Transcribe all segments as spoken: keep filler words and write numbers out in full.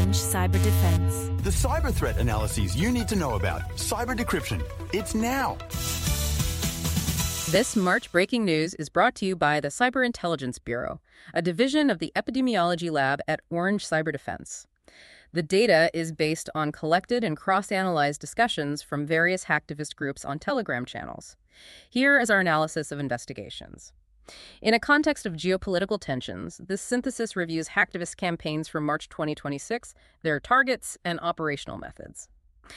Orange Cyber Defense. The cyber threat analyses you need to know about. Cyber decryption. It's now. This March breaking news is brought to you by the Cyber Intelligence Bureau, a division of the Epidemiology Lab at Orange Cyber Defense. The data is based on collected and cross-analyzed discussions from various hacktivist groups on Telegram channels. Here is our analysis of investigations. In a context of geopolitical tensions, this synthesis reviews hacktivist campaigns from March twenty twenty-six, their targets, and operational methods.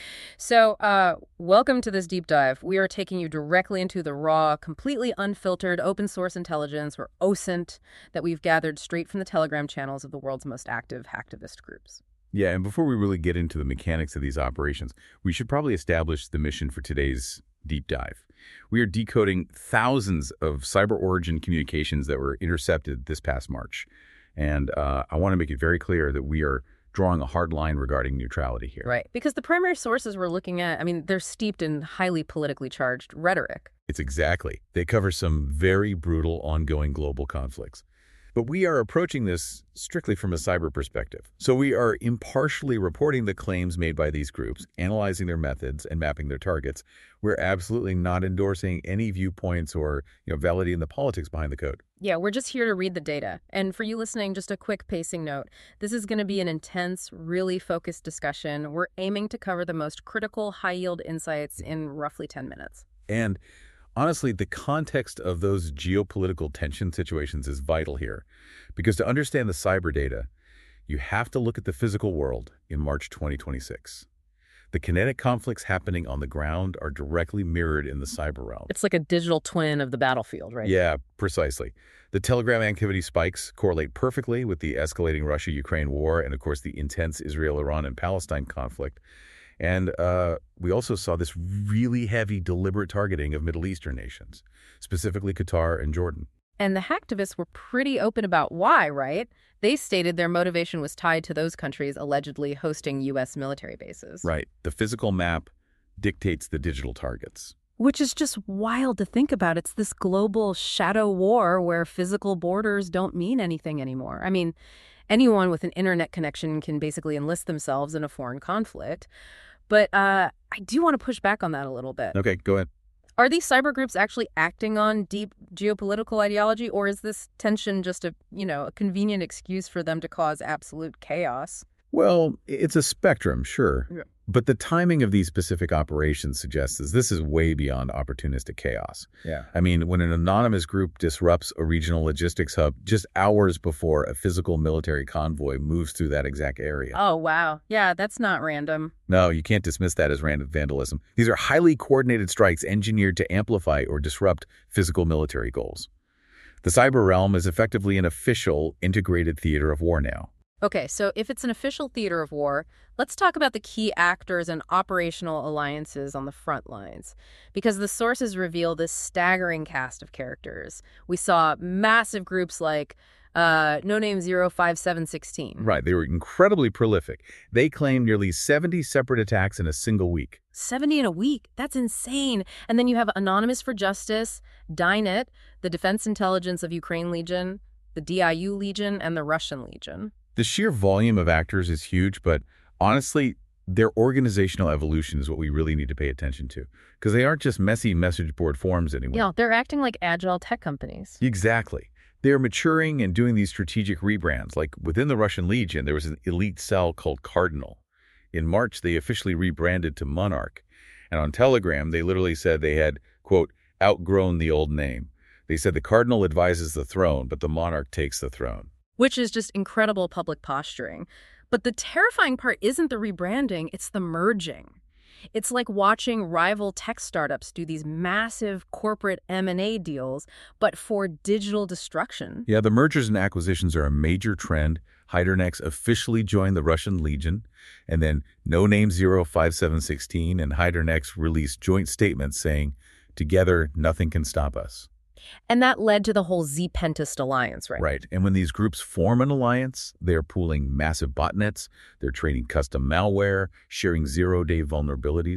So, uh, welcome to this deep dive. We are taking you directly into the raw, completely unfiltered open source intelligence, or O S I N T, that we've gathered straight from the Telegram channels of the world's most active hacktivist groups. Yeah, and before we really get into the mechanics of these operations, we should probably establish the mission for today's deep dive. We are decoding thousands of cyber origin communications that were intercepted this past March. And uh, I want to make it very clear that we are drawing a hard line regarding neutrality here. Right, because the primary sources we're looking at, I mean, they're steeped in highly politically charged rhetoric. It's exactly. They cover some very brutal ongoing global conflicts. But we are approaching this strictly from a cyber perspective. So we are impartially reporting the claims made by these groups, analyzing their methods, and mapping their targets. We're absolutely not endorsing any viewpoints or, you know, validating the politics behind the code. Yeah, we're just here to read the data. And for you listening, just a quick pacing note. This is going to be an intense, really focused discussion. We're aiming to cover the most critical, high-yield insights in roughly ten minutes. And honestly, the context of those geopolitical tension situations is vital here, because to understand the cyber data, you have to look at the physical world in March twenty twenty-six. The kinetic conflicts happening on the ground are directly mirrored in the cyber realm. It's like a digital twin of the battlefield, right? Yeah, precisely. The Telegram activity spikes correlate perfectly with the escalating Russia-Ukraine war and, of course, the intense Israel-Iran and Palestine conflict. And uh, we also saw this really heavy, deliberate targeting of Middle Eastern nations, specifically Qatar and Jordan. And the hacktivists were pretty open about why, right? They stated their motivation was tied to those countries allegedly hosting U S military bases. Right. The physical map dictates the digital targets. Which is just wild to think about. It's this global shadow war where physical borders don't mean anything anymore. I mean, anyone with an internet connection can basically enlist themselves in a foreign conflict. But uh, I do want to push back on that a little bit. Okay, go ahead. Are these cyber groups actually acting on deep geopolitical ideology, or is this tension just a, you know, a convenient excuse for them to cause absolute chaos? Well, it's a spectrum, sure. Yeah. But the timing of these specific operations suggests that this is way beyond opportunistic chaos. Yeah. I mean, when an anonymous group disrupts a regional logistics hub just hours before a physical military convoy moves through that exact area. Oh, wow. Yeah, that's not random. No, you can't dismiss that as random vandalism. These are highly coordinated strikes engineered to amplify or disrupt physical military goals. The cyber realm is effectively an official, integrated theater of war now. Okay, so if it's an official theater of war, let's talk about the key actors and operational alliances on the front lines, because the sources reveal this staggering cast of characters. We saw massive groups like uh, No Name zero five seven one six. Right, they were incredibly prolific. They claimed nearly seventy separate attacks in a single week. seventy in a week? That's insane. And then you have Anonymous for Justice, Dynet, the Defense Intelligence of Ukraine Legion, the D I U Legion, and the Russian Legion. The sheer volume of actors is huge, but honestly, their organizational evolution is what we really need to pay attention to, because they aren't just messy message board forums anymore. Yeah, they're acting like agile tech companies. Exactly. They're maturing and doing these strategic rebrands. Like within the Russian Legion, there was an elite cell called Cardinal. In March, they officially rebranded to Monarch. And on Telegram, they literally said they had, quote, outgrown the old name. They said the Cardinal advises the throne, but the Monarch takes the throne. Which is just incredible public posturing. But the terrifying part isn't the rebranding, it's the merging. It's like watching rival tech startups do these massive corporate M and A deals, but for digital destruction. Yeah, the mergers and acquisitions are a major trend. Hydernex officially joined the Russian Legion, and then No Name zero five seven one six and Hydernex released joint statements saying, together, nothing can stop us. And that led to the whole Z-Pentist alliance, right? Right. And when these groups form an alliance, they're pooling massive botnets, they're trading custom malware, sharing zero-day vulnerabilities.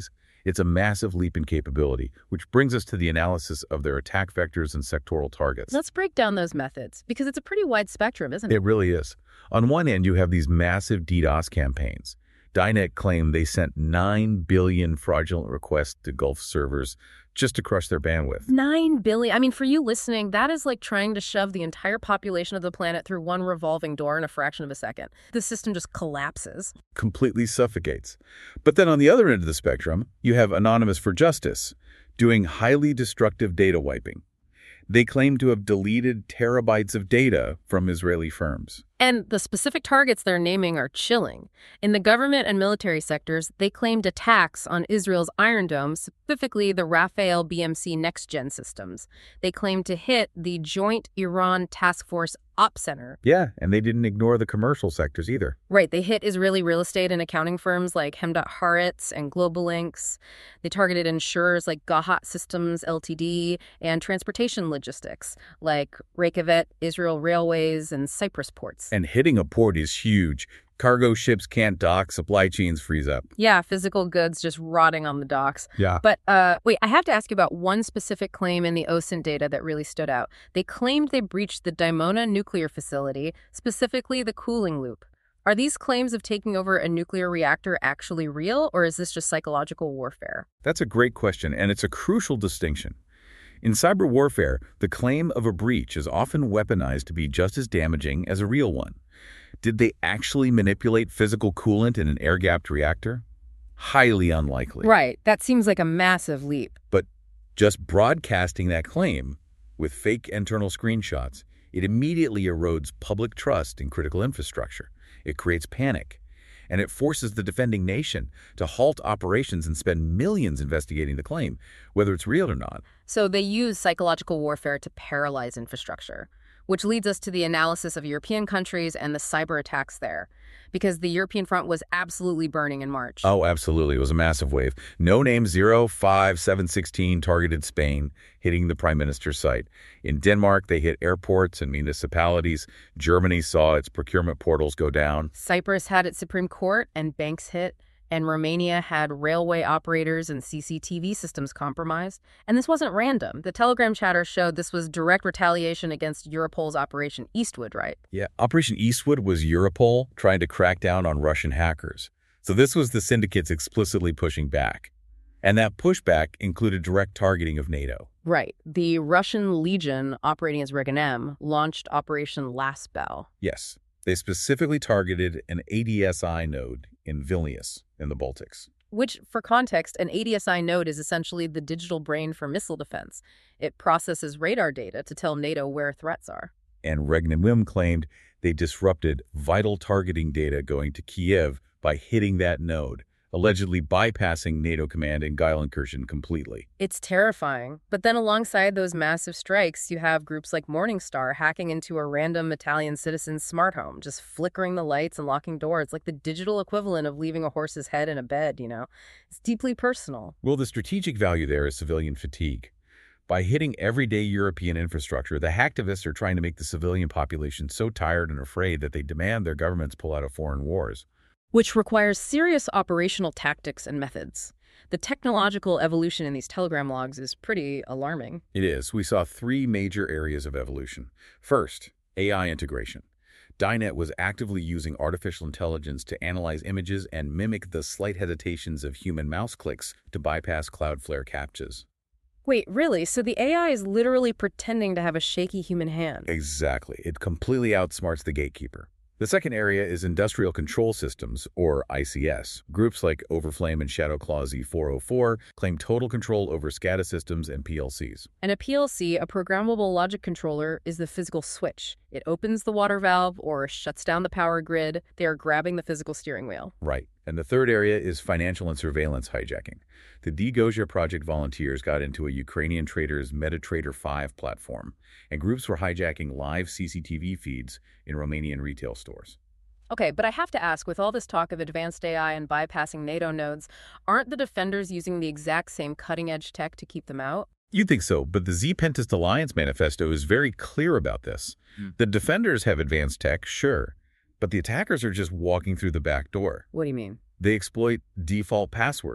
It's a massive leap in capability, which brings us to the analysis of their attack vectors and sectoral targets. Let's break down those methods, because it's a pretty wide spectrum, isn't it? It really is. On one end, you have these massive DDoS campaigns. Dynet claimed they sent nine billion fraudulent requests to Gulf servers just to crush their bandwidth. Nine billion. I mean, for you listening, that is like trying to shove the entire population of the planet through one revolving door in a fraction of a second. The system just collapses. Completely suffocates. But then on the other end of the spectrum, you have Anonymous for Justice, doing highly destructive data wiping. They claim to have deleted terabytes of data from Israeli firms. And the specific targets they're naming are chilling. In the government and military sectors, they claimed attacks on Israel's Iron Dome, specifically the Rafael B M C next-gen systems. They claimed to hit the Joint Iran Task Force Ops Center. Yeah, and they didn't ignore the commercial sectors either. Right, they hit Israeli real estate and accounting firms like Hemdat Haaretz and Global Links. They targeted insurers like Gahat Systems Limited and transportation logistics like Reykjavik, Israel Railways, and Cyprus ports. And hitting a port is huge. Cargo ships can't dock, supply chains freeze up. Yeah, physical goods just rotting on the docks. Yeah. But uh, wait, I have to ask you about one specific claim in the O S I N data that really stood out. They claimed they breached the Dimona nuclear facility, specifically the cooling loop. Are these claims of taking over a nuclear reactor actually real, or is this just psychological warfare? That's a great question, and it's a crucial distinction. In cyber warfare, the claim of a breach is often weaponized to be just as damaging as a real one. Did they actually manipulate physical coolant in an air-gapped reactor? Highly unlikely. Right. That seems like a massive leap. But just broadcasting that claim with fake internal screenshots, it immediately erodes public trust in critical infrastructure. It creates panic. And it forces the defending nation to halt operations and spend millions investigating the claim, whether it's real or not. So they use psychological warfare to paralyze infrastructure, which leads us to the analysis of European countries and the cyber attacks there, because the European front was absolutely burning in March. Oh, absolutely. It was a massive wave. No name zero five seven one six targeted Spain, hitting the prime minister's site. In Denmark, they hit airports and municipalities. Germany saw its procurement portals go down. Cyprus had its Supreme Court and banks hit. And Romania had railway operators and C C T V systems compromised. And this wasn't random. The Telegram chatter showed this was direct retaliation against Europol's Operation Eastwood, right? Yeah, Operation Eastwood was Europol trying to crack down on Russian hackers. So this was the syndicates explicitly pushing back. And that pushback included direct targeting of NATO. Right. The Russian Legion, operating as Reganem, launched Operation Last Bell. Yes. They specifically targeted an A D S I node in Vilnius in the Baltics. Which, for context, an A D S I node is essentially the digital brain for missile defense. It processes radar data to tell NATO where threats are. And Reganem claimed they disrupted vital targeting data going to Kiev by hitting that node, allegedly bypassing NATO command in Geilenkirchen completely. It's terrifying. But then alongside those massive strikes, you have groups like Morningstar hacking into a random Italian citizen's smart home, just flickering the lights and locking doors, like the digital equivalent of leaving a horse's head in a bed, you know? It's deeply personal. Well, the strategic value there is civilian fatigue. By hitting everyday European infrastructure, the hacktivists are trying to make the civilian population so tired and afraid that they demand their governments pull out of foreign wars. Which requires serious operational tactics and methods. The technological evolution in these Telegram logs is pretty alarming. It is. We saw three major areas of evolution. First, A I integration. Dynet was actively using artificial intelligence to analyze images and mimic the slight hesitations of human mouse clicks to bypass Cloudflare captchas. Wait, really? So the A I is literally pretending to have a shaky human hand? Exactly. It completely outsmarts the gatekeeper. The second area is industrial control systems, or I C S. Groups like Overflame and ShadowClaw Z four oh four claim total control over SCADA systems and P L Cs. And a P L C, a programmable logic controller, is the physical switch. It opens the water valve or shuts down the power grid. They are grabbing the physical steering wheel. Right. And the third area is financial and surveillance hijacking. The DGOJA project volunteers got into a Ukrainian trader's MetaTrader five platform, and groups were hijacking live C C T V feeds in Romanian retail stores. Okay, but I have to ask, with all this talk of advanced A I and bypassing NATO nodes, aren't the defenders using the exact same cutting-edge tech to keep them out? You'd think so, but the Z-Pentest Alliance manifesto is very clear about this. Mm. The defenders have advanced tech, sure, but the attackers are just walking through the back door. What do you mean? They exploit default passwords,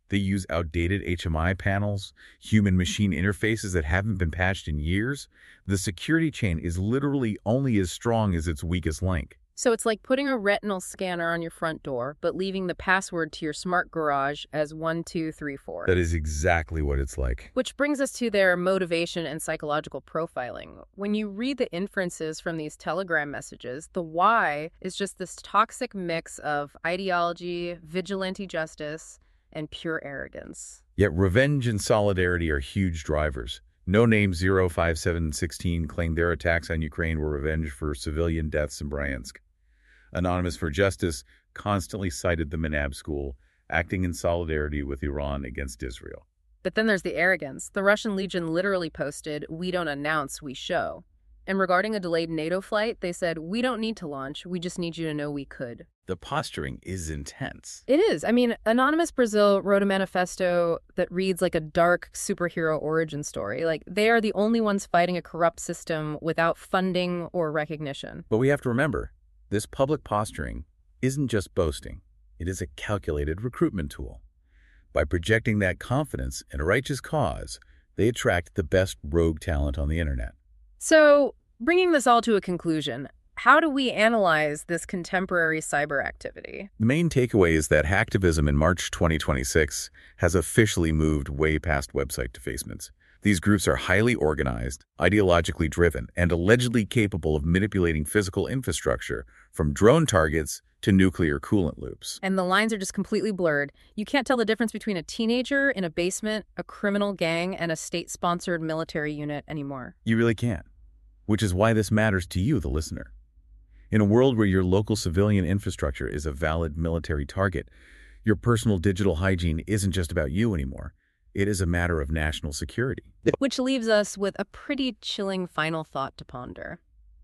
They use outdated H M I panels, human-machine interfaces that haven't been patched in years. The security chain is literally only as strong as its weakest link. So it's like putting a retinal scanner on your front door, but leaving the password to your smart garage as one two three four. That is exactly what it's like. Which brings us to their motivation and psychological profiling. When you read the inferences from these Telegram messages, the why is just this toxic mix of ideology, vigilante justice, and pure arrogance. Yet revenge and solidarity are huge drivers. No Name zero five seven one six claimed their attacks on Ukraine were revenge for civilian deaths in Bryansk. Anonymous for Justice constantly cited the Menab school, acting in solidarity with Iran against Israel. But then there's the arrogance. The Russian Legion literally posted, "We don't announce, we show." And regarding a delayed NATO flight, they said, "We don't need to launch, we just need you to know we could." The posturing is intense. It is. I mean, Anonymous Brazil wrote a manifesto that reads like a dark superhero origin story. Like, they are the only ones fighting a corrupt system without funding or recognition. But we have to remember, this public posturing isn't just boasting. It is a calculated recruitment tool. By projecting that confidence in a righteous cause, they attract the best rogue talent on the internet. So, bringing this all to a conclusion, how do we analyze this contemporary cyber activity? The main takeaway is that hacktivism in March twenty twenty-six has officially moved way past website defacements. These groups are highly organized, ideologically driven, and allegedly capable of manipulating physical infrastructure from drone targets to nuclear coolant loops. And the lines are just completely blurred. You can't tell the difference between a teenager in a basement, a criminal gang, and a state-sponsored military unit anymore. You really can't. Which is why this matters to you, the listener. In a world where your local civilian infrastructure is a valid military target, your personal digital hygiene isn't just about you anymore. It is a matter of national security. Which leaves us with a pretty chilling final thought to ponder.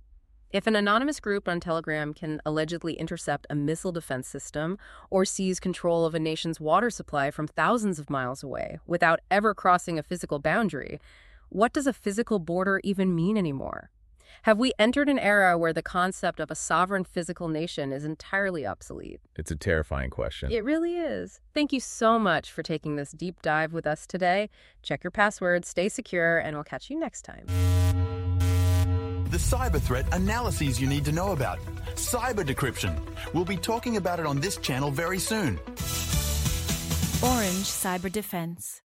If an anonymous group on Telegram can allegedly intercept a missile defense system or seize control of a nation's water supply from thousands of miles away without ever crossing a physical boundary, what does a physical border even mean anymore? Have we entered an era where the concept of a sovereign physical nation is entirely obsolete? It's a terrifying question. It really is. Thank you so much for taking this deep dive with us today. Check your passwords, stay secure, and we'll catch you next time. The cyber threat analyses you need to know about. Cyber decryption. We'll be talking about it on this channel very soon. Orange Cyber Defense.